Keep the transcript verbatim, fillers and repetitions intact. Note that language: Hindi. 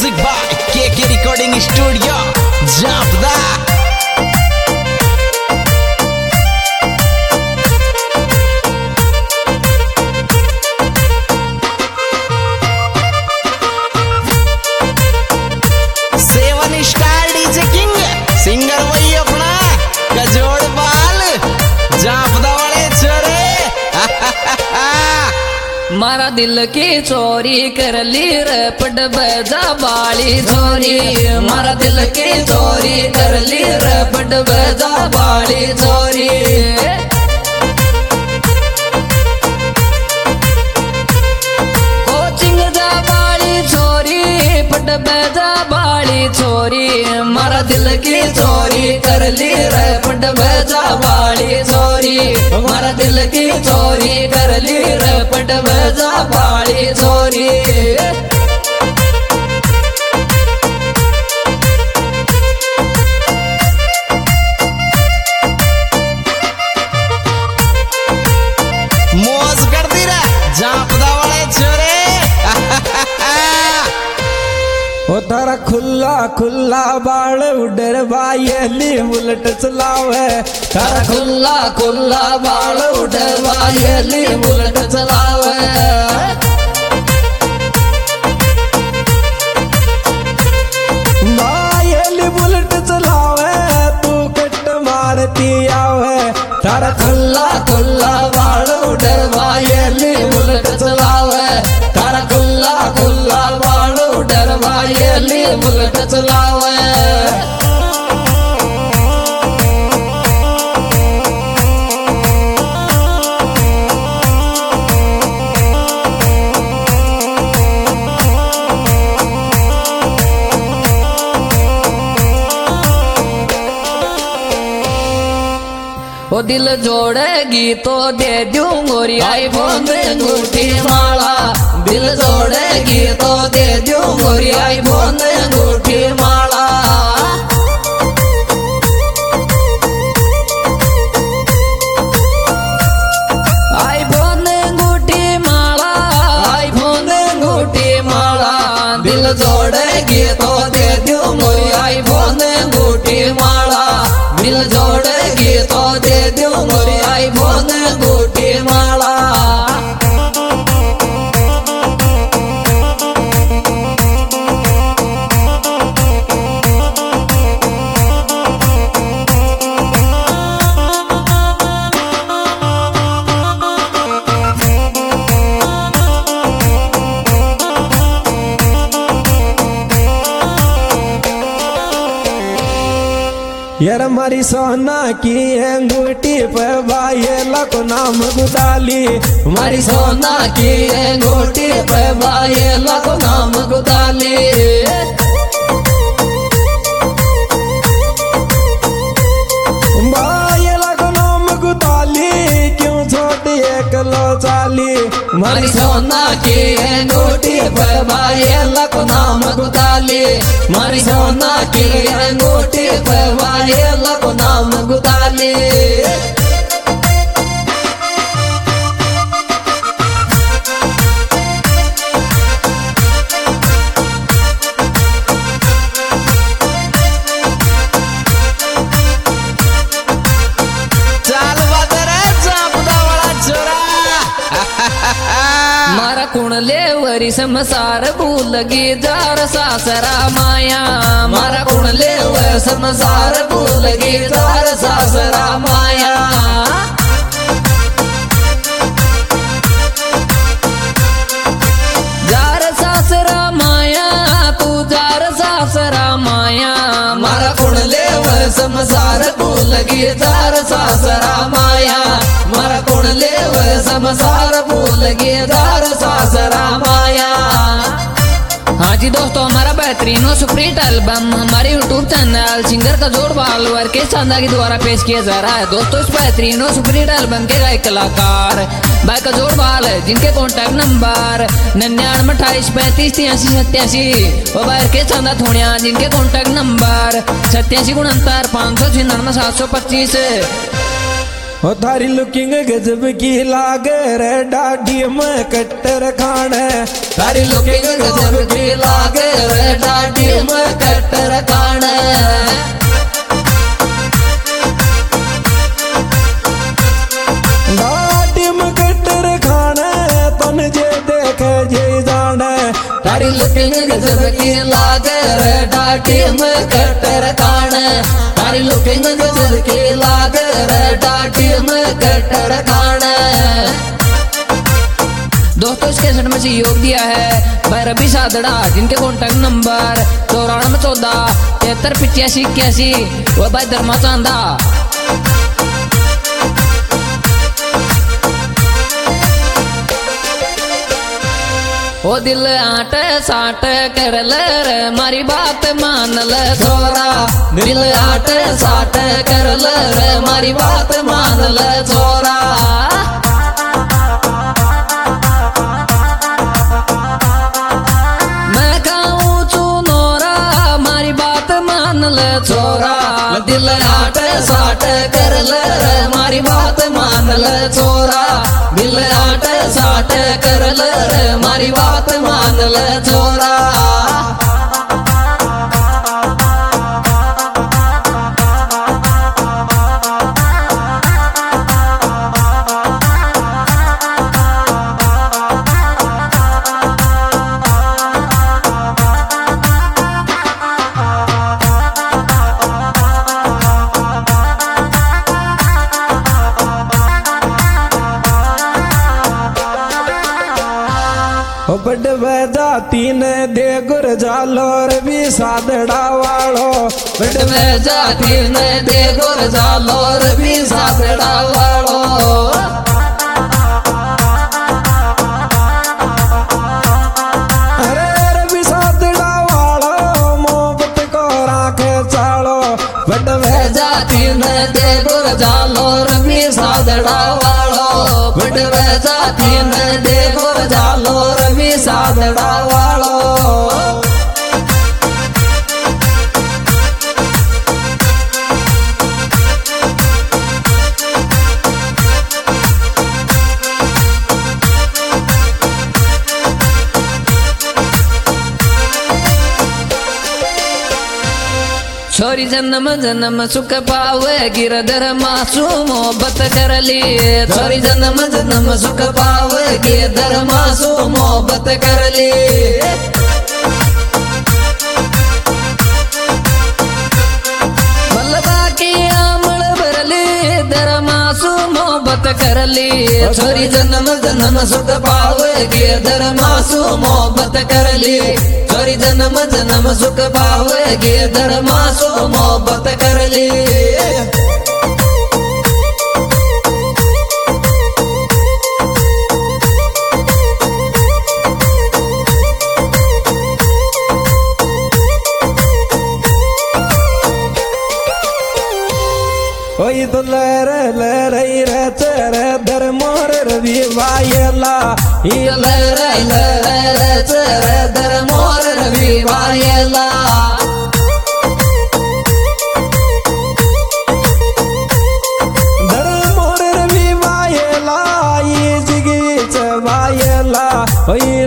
Music by K K recording studio जापदा। Seven star DJ king singer वही अपना कजोड़ बाल जापदा वाले छोरे। मारा दिल की चोरी कर ली रे पट बजा बाली छोरी। मारा दिल की चोरी कर ली रे पट बजा बाली छोरी। कोचिंग जा बाली छोरी पट बजा बाली छोरी। मारा दिल की चोरी कर ली रे पट बजा बाली छोरी। मारा दिल की चोरी कर ली रे पट बजा बाली छोरी। मौज कर दी रे जापदा वाले छोरे। तारा खुला खुला बाल उडर बायली उलट चलावे। तारा खुला खुला बाल उडर बायली उलट चलावे। बायली उलट चलावे तू कट मारती आवे। तारा खुला खुला बाल उडर बायली उलट चलावे। तारा खुला खुला बाल उडर बायली उलट चलावे। ओ दिल जोड़ेगी तो दे दूं गोरी आईफोन अंगूठी माला। दिल जोड़ेगी तो दे दूं गोरी आईफोन अंगूठी माला। आईफोन अंगूठी माला आईफोन अंगूठी माला। दिल जोड़ेगी तो दे दूं गोरी आईफोन अंगूठी माला। दिल जोड़ेगी तो दे दूं गोरी आईफोन अंगूठी माला। यार मारी सोना की अंगूठी पे बायला को नाम गुदाली। मारी सोना की अंगूठी पे बायला को नाम गुदाली। बायला को नाम गुदाली क्यों छोटी एक लो चाली। मारी सोना की अंगूठी पे बायला को नाम गुदाली। मारी सोना की अंगूठी पे बायला को नाम गुदाली। मारा कुणले वरी समसार भूलगी जार सासरा माया। मारा कुणले वर समसार भूलगी जार सासरा माया। जार सासरा माया तू जार सासरा माया। मारा कुणले वर समसार भूलगी जार सासरा माया। मारा कुणले वर समसार भूलगी जार सासरा माया। हाँ जी दोस्तों, हमारा बेहतरीन और सुपरहिट एल्बम हमारे यूट्यूब चैनल सिंगर कजोड़ बाल के चांदा के द्वारा पेश किया जा रहा है। दोस्तों, इस बेहतरीन और सुपरहिट एल्बम के गायक कलाकार भाई कजोड़ बाल है, जिनके कॉन्टैक्ट नंबर निन्यानवे अट्ठाईस पैंतीस तिरासी सत्यासी और बाहर के चांदा थोड़िया, जिनके कॉन्टैक्ट नंबर सत्यासी उनहत्तर पाँच सौ छिन्नवे सात सौ पच्चीस। ओ थारी लुकिंग गजब की लागे रे डाडी में कट्टर खाने। थारी लुकिंग गजब की लागे रे डाडी में कट्टर खान घाटी में कट्टर खान तन जे देखे जे जाने तारी लुकिंग गजब की लागे रे डाटी में कट्टर खान तारी लुकिंग गजब की लागे रे डाटी में कट्टर खान। दोस्तों इस कैसेट में सहयोग दिया है भाई रवि सादड़ा जिनके कॉन्टैक्ट नंबर चौरानवे चौदह तिहत्तर पिचासी इक्यासी वो भाई धर्मा चांदा। ओ दिल आट साट कर ले रे मारी बात मान ले छोरा दिल आट साट कर ले रे मारी बात मान ले छोरा। छोरा दिल आट साट कर ले रे मारी बात मान ले छोरा दिल आट साट कर ले रे मारी बात मान ले छोरा। बड़वे जाती ने दे गुर जालोर भी सादड़ा वालो बड़वे जाती ने दे गुर जालोर भी सादड़ा वालो। अरे रवि सादड़ा वालो मोहब्बत को राखे चालो बड़वे जाती ने दे गुर जालोर भी सादड़ा वालो बड़वे जाती ने दे गुर जालोर भी सादड़ा वालो। छोरी जन्म जन्म सुख पावे गिरधर मासू मोहब्बत कर ली छोरी जन्म जन्म सुख पावे गिरधर मासू मोहब्बत कर ली। बल्लभा की आमल भरली दर मासू मोहब्बत कर ली छोरी जन्म जन्म सुख पावे गिरधर मासू मोहब्बत कर ली छोरी जन्म जन्म सुख पावे गिरधर मासू मोहब्बत कर ली। ओई तो लहरे लहरई रे चरे दर मोर रवि वायला लहरे लहरे चरे दर मोर रवि वायला। दर मोर रवि वायला ये जिगी च वायला ओई